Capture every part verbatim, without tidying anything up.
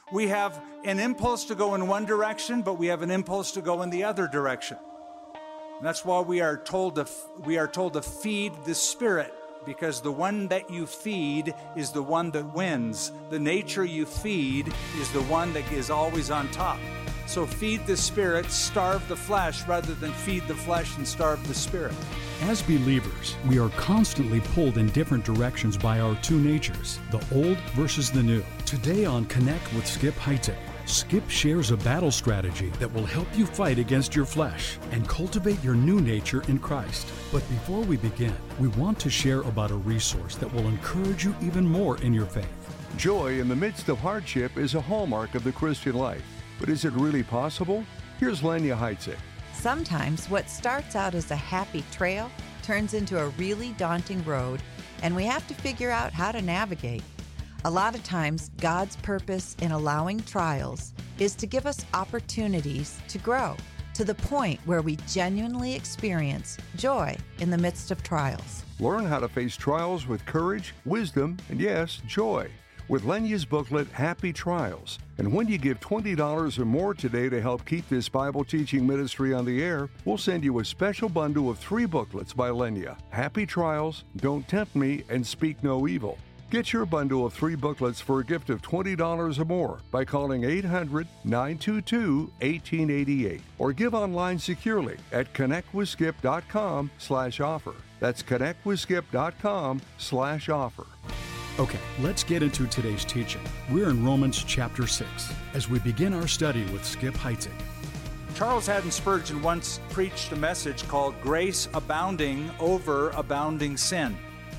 We have an impulse to go in one direction, but we have an impulse to go in the other direction. And that's why we are told to we are told to feed the Spirit, because the one that you feed is the one that wins. The nature you feed is the one that is always on top. So feed the Spirit, starve the flesh, rather than feed the flesh and starve the Spirit. As believers, we are constantly pulled in different directions by our two natures, the old versus the new. Today on Connect with Skip Heitzig, Skip shares a battle strategy that will help you fight against your flesh and cultivate your new nature in Christ. But before we begin, we want to share about a resource that will encourage you even more in your faith. Joy in the midst of hardship is a hallmark of the Christian life. But is it really possible? Here's Lenya Heitzig. Sometimes what starts out as a happy trail turns into a really daunting road, and we have to figure out how to navigate. A lot of times, God's purpose in allowing trials is to give us opportunities to grow to the point where we genuinely experience joy in the midst of trials. Learn how to face trials with courage, wisdom, and yes, joy, with Lenya's booklet, Happy Trials. And when you give twenty dollars or more today to help keep this Bible teaching ministry on the air, we'll send you a special bundle of three booklets by Lenya: Happy Trials, Don't Tempt Me, and Speak No Evil. Get your bundle of three booklets for a gift of twenty dollars or more by calling eight hundred, nine two two, one eight eight eight or give online securely at connectwithskip.com slash offer. That's connectwithskip.com slash offer. Okay, let's get into today's teaching. We're in Romans chapter six as we begin our study with Skip Heitzig. Charles Haddon Spurgeon once preached a message called Grace Abounding Over Abounding Sin.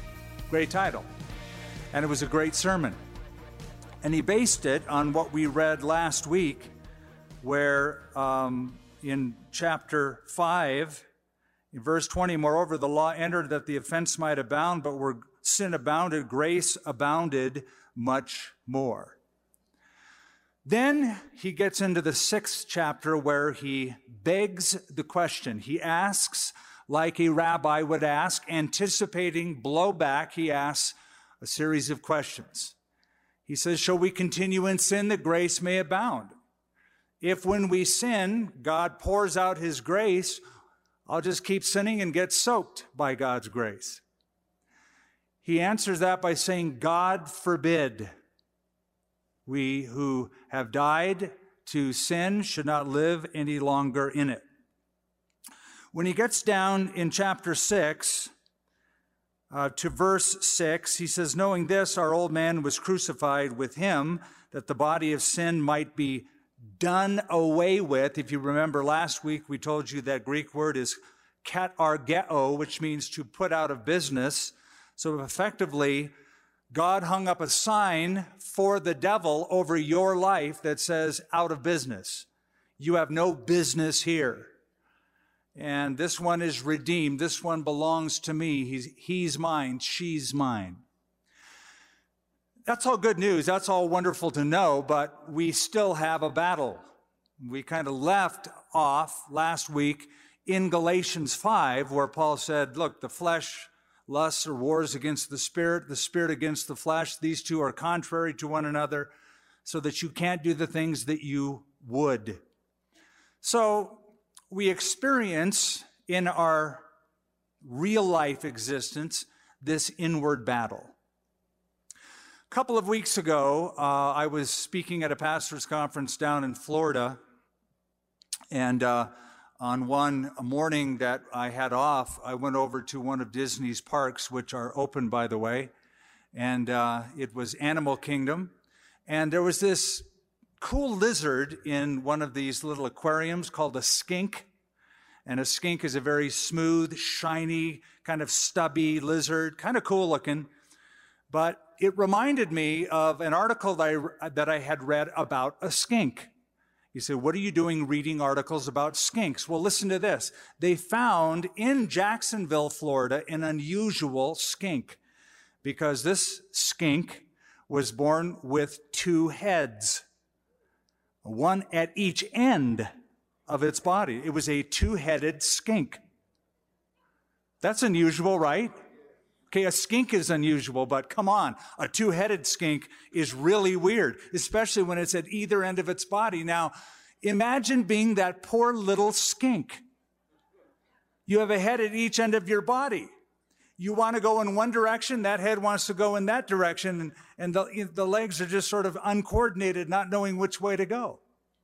Great title. And it was a great sermon. And he based it on what we read last week, where um, in chapter five, in verse twenty, moreover, the law entered that the offense might abound, but where sin abounded, grace abounded much more. Then he gets into the sixth chapter where he begs the question. He asks like a rabbi would ask, anticipating blowback. He asks a series of questions. He says, shall we continue in sin that grace may abound? If when we sin, God pours out his grace, I'll just keep sinning and get soaked by God's grace. He answers that by saying, God forbid. We who have died to sin should not live any longer in it. When he gets down in chapter six, uh, to verse six, he says, knowing this, our old man was crucified with him, that the body of sin might be done away with. If you remember last week, we told you that Greek word is katargeo, which means to put out of business. So effectively, God hung up a sign for the devil over your life that says, out of business. You have no business here. And this one is redeemed. This one belongs to me. He's, he's mine. She's mine. That's all good news. That's all wonderful to know, but we still have a battle. We kind of left off last week in Galatians five, where Paul said, look, the flesh lusts or wars against the spirit, the spirit against the flesh. These two are contrary to one another, so that you can't do the things that you would. So we experience in our real life existence this inward battle. A couple of weeks ago, uh, I was speaking at a pastor's conference down in Florida, and uh, on one morning that I had off, I went over to one of Disney's parks, which are open, by the way, and uh, it was Animal Kingdom. And there was this cool lizard in one of these little aquariums called a skink. And a skink is a very smooth, shiny, kind of stubby lizard, kind of cool looking. But it reminded me of an article that I, that I had read about a skink. You say, what are you doing reading articles about skinks? Well, listen to this. They found in Jacksonville, Florida, an unusual skink, because this skink was born with two heads, one at each end of its body. It was a two-headed skink. That's unusual, right? Okay, a skink is unusual, but come on, a two-headed skink is really weird, especially when it's at either end of its body. Now, imagine being that poor little skink. You have a head at each end of your body. You want to go in one direction, that head wants to go in that direction, and, and the, the legs are just sort of uncoordinated, not knowing which way to go.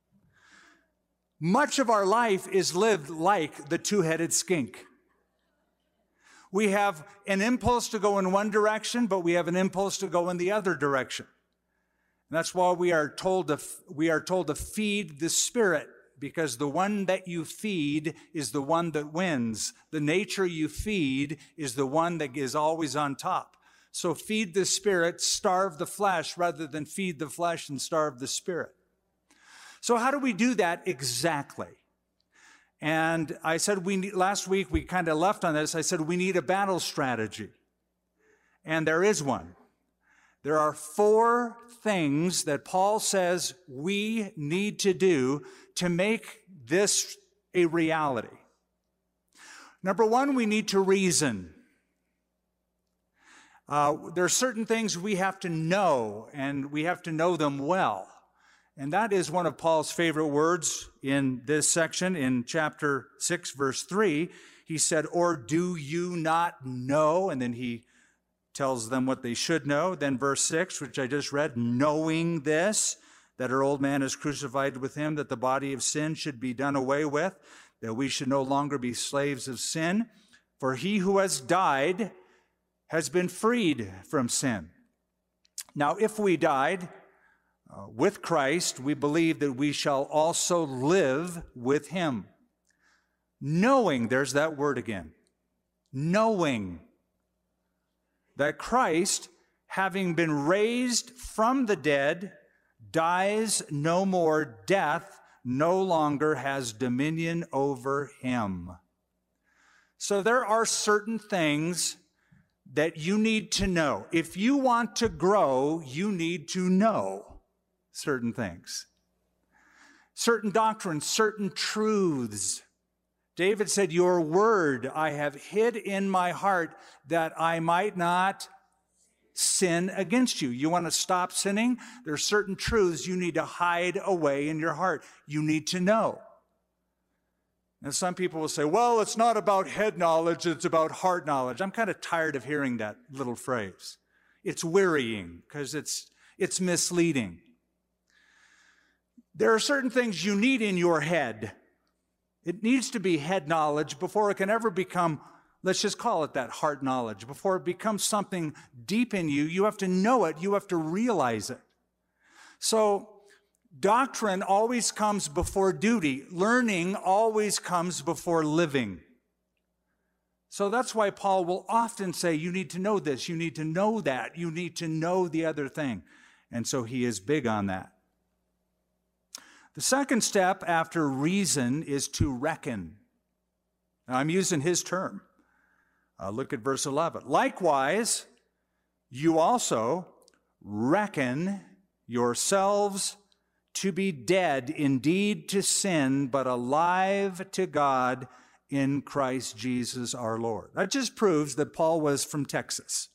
Much of our life is lived like the two-headed skink. We have an impulse to go in one direction, but we have an impulse to go in the other direction. And that's why we are told to, we are told to feed the Spirit, because the one that you feed is the one that wins. The nature you feed is the one that is always on top. So feed the Spirit, starve the flesh, rather than feed the flesh and starve the Spirit. So how do we do that exactly? And I said, we need, last week we kind of left on this. I said, we need a battle strategy. And there is one. There are four things that Paul says we need to do to make this a reality. Number one, we need to reason. Uh, there are certain things we have to know, and we have to know them well. And that is one of Paul's favorite words in this section, in chapter six, verse three. He said, or do you not know? And then he tells them what they should know. Then verse six, which I just read, knowing this, that our old man is crucified with him, that the body of sin should be done away with, that we should no longer be slaves of sin. For he who has died has been freed from sin. Now, if we died uh, with Christ, we believe that we shall also live with him. Knowing, there's that word again, knowing that Christ, having been raised from the dead, dies no more, death no longer has dominion over him. So there are certain things that you need to know. If you want to grow, you need to know certain things. Certain doctrines, certain truths. David said, your word I have hid in my heart that I might not sin against you. You want to stop sinning? There are certain truths you need to hide away in your heart. You need to know. And some people will say, well, it's not about head knowledge, it's about heart knowledge. I'm kind of tired of hearing that little phrase. It's wearying because it's, it's misleading. There are certain things you need in your head. It needs to be head knowledge before it can ever become, let's just call it that, heart knowledge. Before it becomes something deep in you, you have to know it, you have to realize it. So, doctrine always comes before duty. Learning always comes before living. So that's why Paul will often say, you need to know this, you need to know that, you need to know the other thing. And so he is big on that. The second step after reason is to reckon. Now, I'm using his term. Uh, look at verse eleven. Likewise, you also reckon yourselves to be dead indeed to sin, but alive to God in Christ Jesus our Lord. That just proves that Paul was from Texas.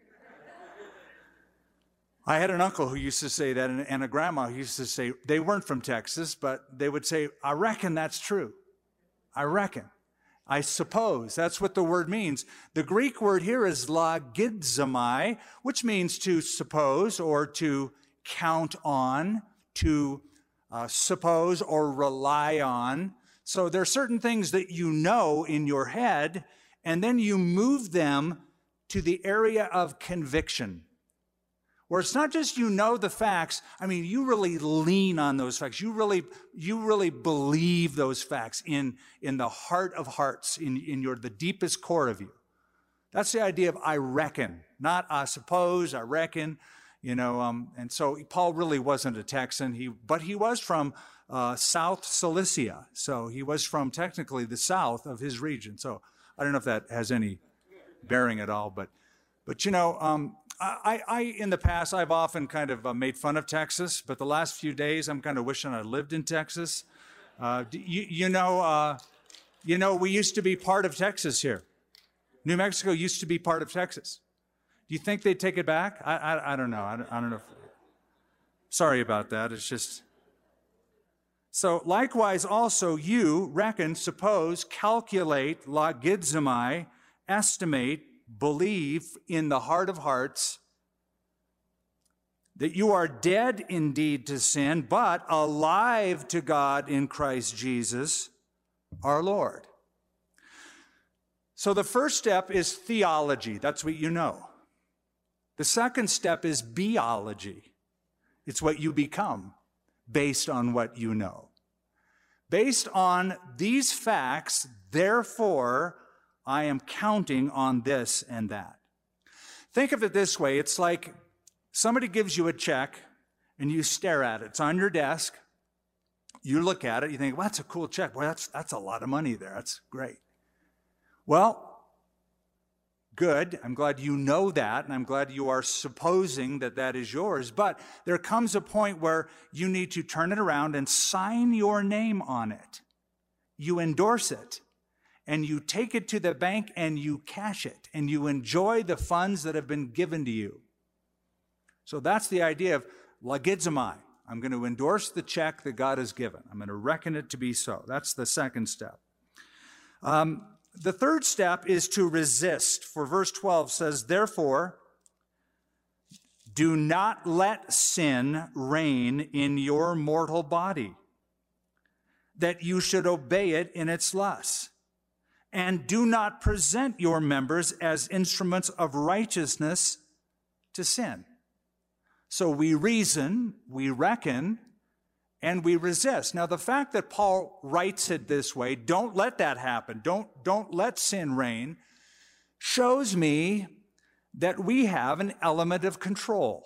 I had an uncle who used to say that, and a grandma who used to say, they weren't from Texas, but they would say, I reckon that's true. I reckon. I suppose. That's what the word means. The Greek word here is logizomai, which means to suppose or to count on, to uh, suppose or rely on. So there are certain things that you know in your head, and then you move them to the area of conviction, where it's not just you know the facts. I mean, you really lean on those facts. You really, you really believe those facts in, in the heart of hearts, in, in your the deepest core of you. That's the idea of I reckon, not I suppose, I reckon. You know, um, and so Paul really wasn't a Texan, he, but he was from uh, South Cilicia. So he was from technically the south of his region. So I don't know if that has any bearing at all, but, but you know, um, I, I, in the past, I've often kind of uh, made fun of Texas, but the last few days, I'm kind of wishing I lived in Texas. Uh, you, you know, uh, you know, we used to be part of Texas here. New Mexico used to be part of Texas. Do you think they'd take it back? I, I, I don't know. I don't, I don't know. If, sorry about that. It's just... So likewise also you reckon, suppose, calculate, logizomai, estimate, believe in the heart of hearts that you are dead indeed to sin, but alive to God in Christ Jesus our Lord. So the first step is theology. That's what you know. The second step is beology. It's what you become based on what you know. Based on these facts, therefore, I am counting on this and that. Think of it this way. It's like somebody gives you a check and you stare at it. It's on your desk. You look at it. You think, well, that's a cool check. Boy, that's, that's a lot of money there. That's great. Well, good. I'm glad you know that, and I'm glad you are supposing that that is yours. But there comes a point where you need to turn it around and sign your name on it. You endorse it, and you take it to the bank, and you cash it, and you enjoy the funds that have been given to you. So that's the idea of logizomai. I'm going to endorse the check that God has given. I'm going to reckon it to be so. That's the second step. Um, The third step is to resist. For verse twelve says, therefore, do not let sin reign in your mortal body, that you should obey it in its lusts. And do not present your members as instruments of righteousness to sin. So we reason, we reckon, and we resist. Now, the fact that Paul writes it this way, don't let that happen, don't, don't let sin reign, shows me that we have an element of control.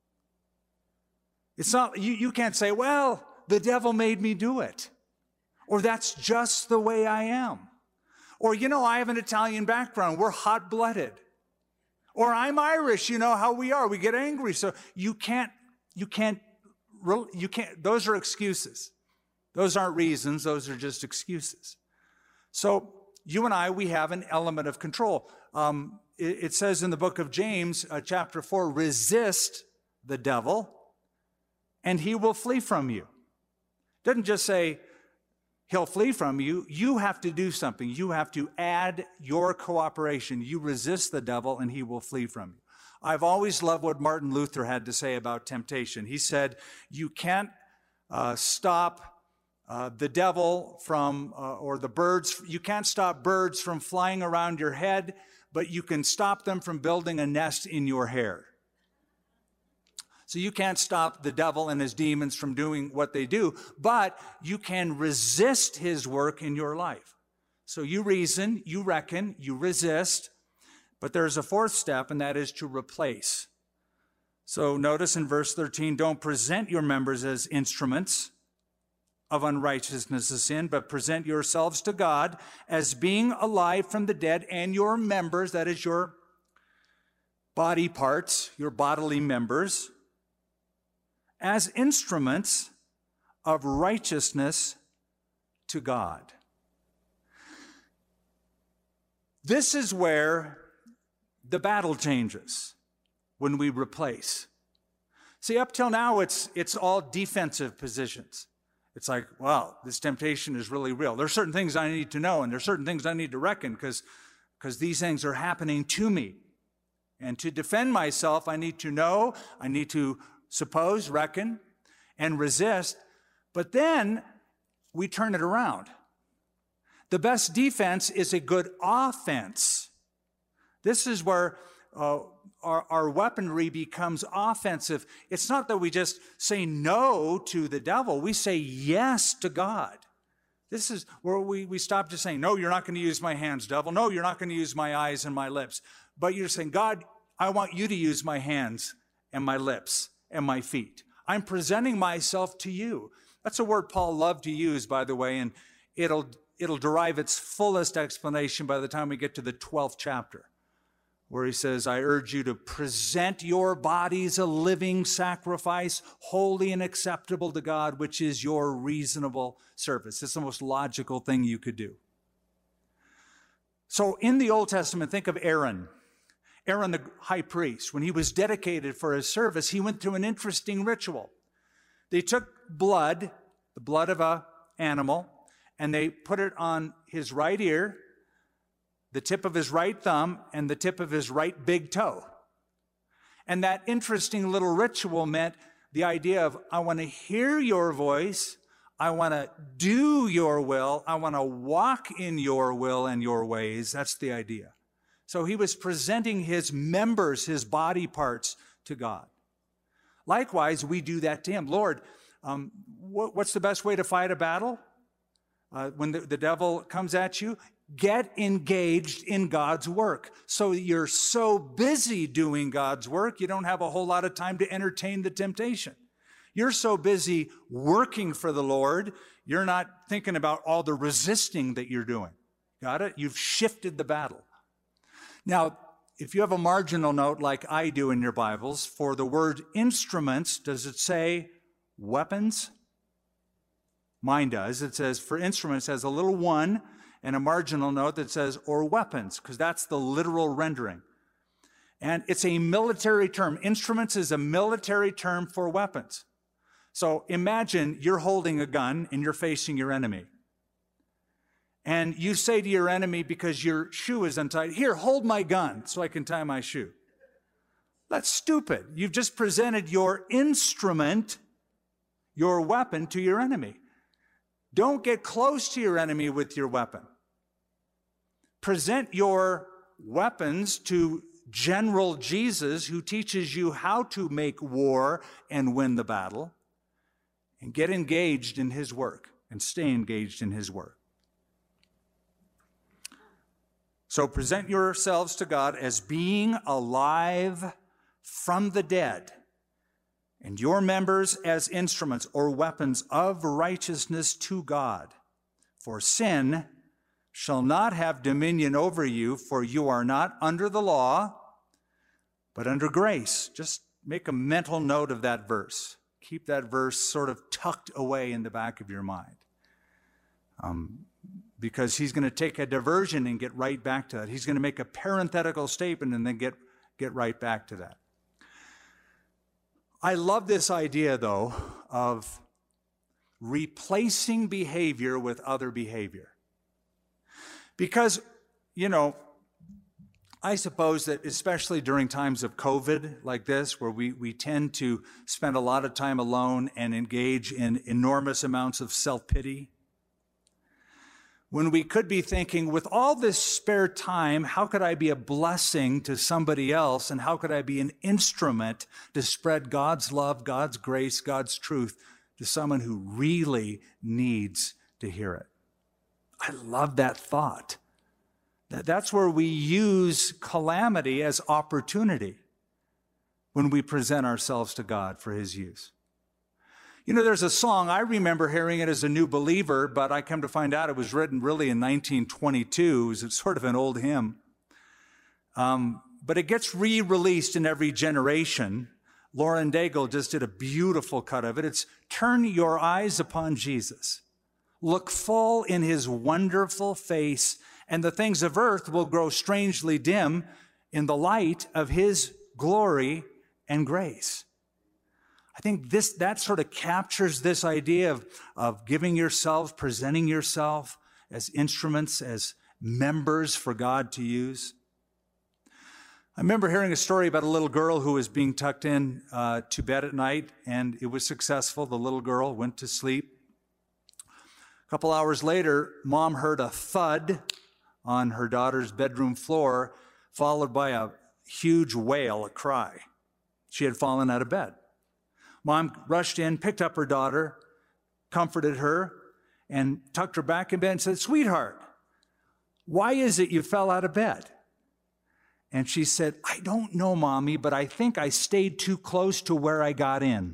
It's not, you, you can't say, well, the devil made me do it. Or that's just the way I am. Or, you know, I have an Italian background, we're hot-blooded. Or I'm Irish, you know how we are, we get angry. So you can't, you can't, You can't, those are excuses. Those aren't reasons, those are just excuses. So you and I, we have an element of control. Um, it, it says in the book of James, uh, chapter four, resist the devil and he will flee from you. It doesn't just say he'll flee from you. You have to do something. You have to add your cooperation. You resist the devil and he will flee from you. I've always loved what Martin Luther had to say about temptation. He said, you can't uh, stop uh, the devil from, uh, or the birds, you can't stop birds from flying around your head, but you can stop them from building a nest in your hair. So you can't stop the devil and his demons from doing what they do, but you can resist his work in your life. So you reason, you reckon, you resist. But there's a fourth step, and that is to replace. So notice in verse thirteen, don't present your members as instruments of unrighteousness of sin, but present yourselves to God as being alive from the dead, and your members, that is your body parts, your bodily members, as instruments of righteousness to God. This is where the battle changes, when we replace. See, up till now, it's, it's all defensive positions. It's like, wow, this temptation is really real. There's certain things I need to know, and there's certain things I need to reckon, because because these things are happening to me. And to defend myself, I need to know, I need to suppose, reckon, and resist. But then we turn it around. The best defense is a good offense. This is where uh, our, our weaponry becomes offensive. It's not that we just say no to the devil. We say yes to God. This is where we, we stop just saying, no, you're not going to use my hands, devil. No, you're not going to use my eyes and my lips. But you're saying, God, I want you to use my hands and my lips and my feet. I'm presenting myself to you. That's a word Paul loved to use, by the way, and it'll, it'll derive its fullest explanation by the time we get to the twelfth chapter, where he says, I urge you to present your bodies a living sacrifice, holy and acceptable to God, which is your reasonable service. It's the most logical thing you could do. So in the Old Testament, think of Aaron. Aaron, the high priest, when he was dedicated for his service, he went through an interesting ritual. They took blood, the blood of an animal, and they put it on his right ear, the tip of his right thumb, and the tip of his right big toe. And that interesting little ritual meant the idea of, I want to hear your voice, I want to do your will, I want to walk in your will and your ways. That's the idea. So he was presenting his members, his body parts to God. Likewise, we do that to him. Lord, um, what, what's the best way to fight a battle? Uh, when the, the devil comes at you, get engaged in God's work. So you're so busy doing God's work, you don't have a whole lot of time to entertain the temptation. You're so busy working for the Lord, you're not thinking about all the resisting that you're doing. Got it? You've shifted the battle. Now, if you have a marginal note like I do in your Bibles, for the word instruments, does it say weapons? Mine does. It says, for instruments, it has a little one and a marginal note that says, or weapons, because that's the literal rendering. And it's a military term. Instruments is a military term for weapons. So imagine you're holding a gun and you're facing your enemy. And you say to your enemy, because your shoe is untied, here, hold my gun so I can tie my shoe. That's stupid. You've just presented your instrument, your weapon, to your enemy. Don't get close to your enemy with your weapon. Present your weapons to General Jesus, who teaches you how to make war and win the battle, and get engaged in his work and stay engaged in his work. So present yourselves to God as being alive from the dead, and your members as instruments or weapons of righteousness to God. For sin shall not have dominion over you, for you are not under the law, but under grace. Just make a mental note of that verse. Keep that verse sort of tucked away in the back of your mind. Um, because he's going to take a diversion and get right back to that. He's going to make a parenthetical statement and then get, get right back to that. I love this idea, though, of replacing behavior with other behavior. Because, you know, I suppose that especially during times of COVID like this, where we, we tend to spend a lot of time alone and engage in enormous amounts of self-pity, when we could be thinking, with all this spare time, how could I be a blessing to somebody else, and how could I be an instrument to spread God's love, God's grace, God's truth to someone who really needs to hear it? I love that thought. That's where we use calamity as opportunity when we present ourselves to God for his use. You know, there's a song, I remember hearing it as a new believer, but I come to find out it was written really in nineteen twenty-two. It's sort of an old hymn. Um, but it gets re-released in every generation. Lauren Daigle just did a beautiful cut of it. It's "Turn Your Eyes Upon Jesus. Look full in his wonderful face, and the things of earth will grow strangely dim in the light of his glory and grace." I think this that sort of captures this idea of, of giving yourself, presenting yourself as instruments, as members for God to use. I remember hearing a story about a little girl who was being tucked in uh, to bed at night, and it was successful. The little girl went to sleep. A couple hours later, mom heard a thud on her daughter's bedroom floor, followed by a huge wail, a cry. She had fallen out of bed. Mom rushed in, picked up her daughter, comforted her, and tucked her back in bed and said, "Sweetheart, why is it you fell out of bed?" And she said, "I don't know, Mommy, but I think I stayed too close to where I got in."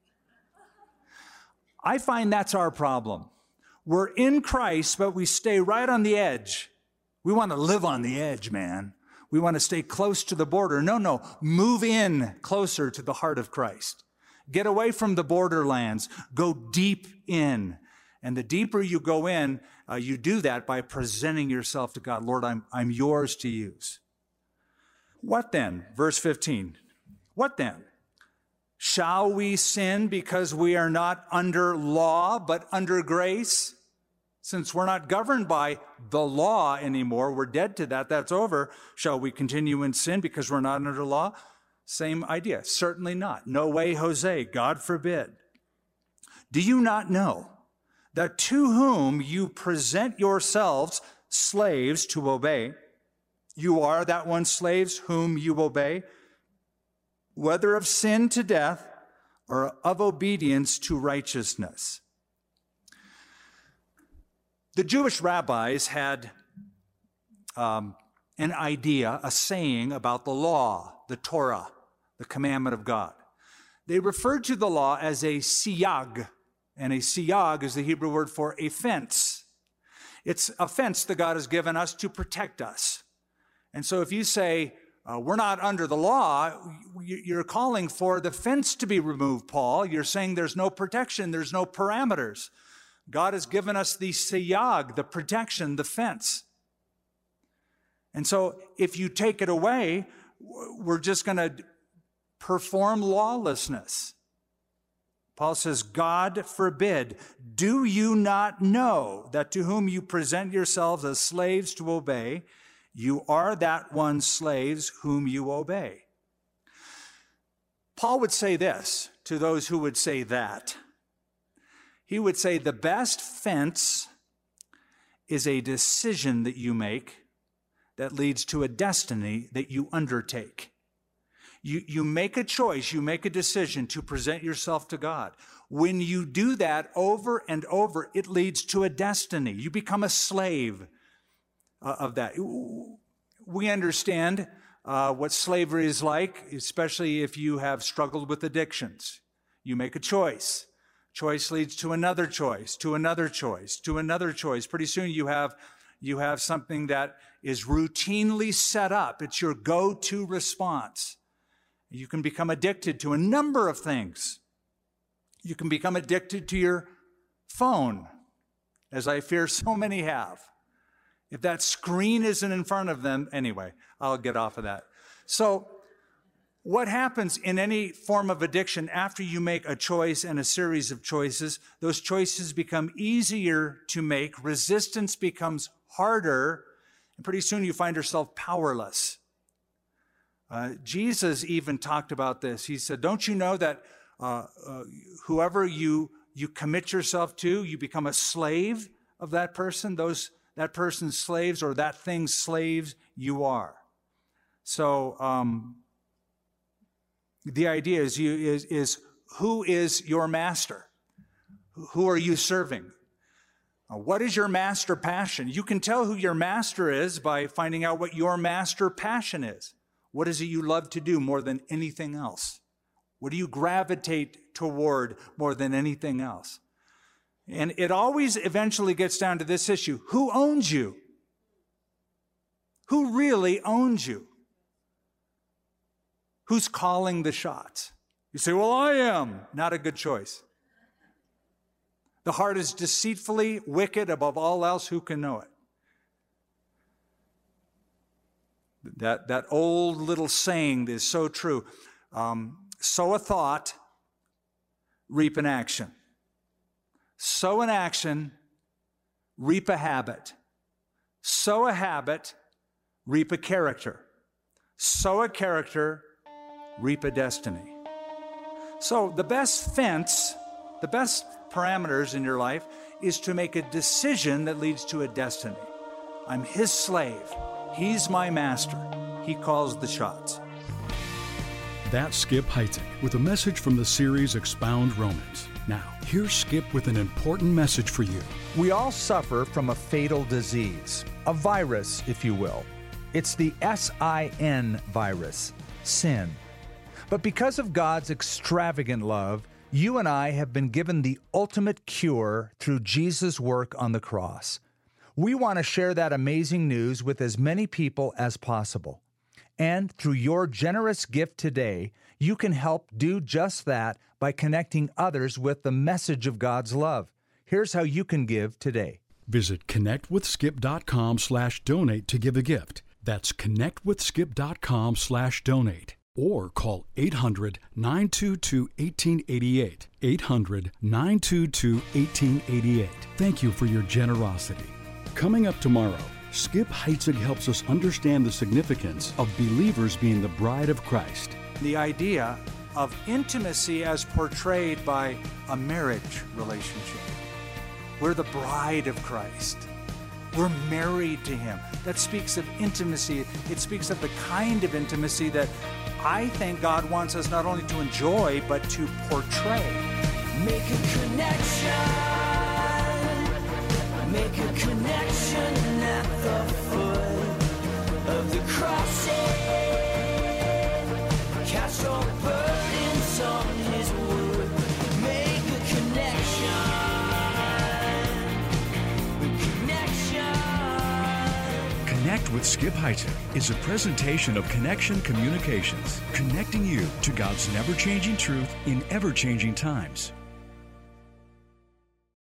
I find that's our problem. We're in Christ, but we stay right on the edge. We want to live on the edge, man. We want to stay close to the border. No, no, move in closer to the heart of Christ. Get away from the borderlands. Go deep in. And the deeper you go in, uh, you do that by presenting yourself to God. Lord, I'm, I'm yours to use. What then? Verse fifteen. What then? Shall we sin because we are not under law, but under grace? Since we're not governed by the law anymore, we're dead to that, that's over. Shall we continue in sin because we're not under law? Same idea. Certainly not. No way, Jose. God forbid. Do you not know that to whom you present yourselves slaves to obey, you are that one slaves whom you obey, whether of sin to death or of obedience to righteousness? The Jewish rabbis had um, an idea, a saying about the law, the Torah, the commandment of God. They referred to the law as a siyag, and a siyag is the Hebrew word for a fence. It's a fence that God has given us to protect us. And so if you say, uh, we're not under the law, you're calling for the fence to be removed, Paul. You're saying there's no protection, there's no parameters. God has given us the siyag, the protection, the fence. And so if you take it away, we're just going to perform lawlessness. Paul says, God forbid. Do you not know that to whom you present yourselves as slaves to obey, you are that one slaves whom you obey? Paul would say this to those who would say that. He would say the best fence is a decision that you make that leads to a destiny that you undertake. You, you make a choice, you make a decision to present yourself to God. When you do that over and over, it leads to a destiny. You become a slave uh, of that. We understand uh, what slavery is like, especially if you have struggled with addictions. You make a choice. Choice leads to another choice, to another choice, to another choice. Pretty soon you have, you have something that is routinely set up. It's your go-to response. You can become addicted to a number of things. You can become addicted to your phone, as I fear so many have. If that screen isn't in front of them, anyway, I'll get off of that. So what happens in any form of addiction after you make a choice and a series of choices? Those choices become easier to make. Resistance becomes harder. And pretty soon you find yourself powerless. Uh, Jesus even talked about this. He said, don't you know that uh, uh, whoever you, you commit yourself to, you become a slave of that person? Those, that person's slaves or that thing's slaves you are. So, um, The idea is, you, is, is who is your master? Who are you serving? Uh, what is your master passion? You can tell who your master is by finding out what your master passion is. What is it you love to do more than anything else? What do you gravitate toward more than anything else? And it always eventually gets down to this issue. Who owns you? Who really owns you? Who's calling the shots? You say, well, I am. Not a good choice. The heart is deceitfully wicked above all else. Who can know it? That, that old little saying is so true. Um, sow a thought, reap an action. Sow an action, reap a habit. Sow a habit, reap a character. Sow a character, reap a destiny. So the best fence, the best parameters in your life is to make a decision that leads to a destiny. I'm his slave. He's my master. He calls the shots. That's Skip Heitzig with a message from the series Expound Romans. Now, here's Skip with an important message for you. We all suffer from a fatal disease, a virus, if you will. It's the S I N virus, sin. But because of God's extravagant love, you and I have been given the ultimate cure through Jesus' work on the cross. We want to share that amazing news with as many people as possible. And through your generous gift today, you can help do just that by connecting others with the message of God's love. Here's how you can give today. Visit connectwithskip.com slash donate to give a gift. That's connectwithskip.com slash donate. Or call eight hundred, nine two two, one eight eight eight. eight hundred, nine two two, one eight eight eight. Thank you for your generosity. Coming up tomorrow, Skip Heitzig helps us understand the significance of believers being the bride of Christ. The idea of intimacy as portrayed by a marriage relationship. We're the bride of Christ. We're married to Him. That speaks of intimacy. It speaks of the kind of intimacy that I think God wants us not only to enjoy, but to portray. Make a connection. Make a connection at the foot of the cross. Cast your burdens on His wood. Make a connection. A connection. Connect with Skip Heitzig is a presentation of Connection Communications, connecting you to God's never-changing truth in ever-changing times.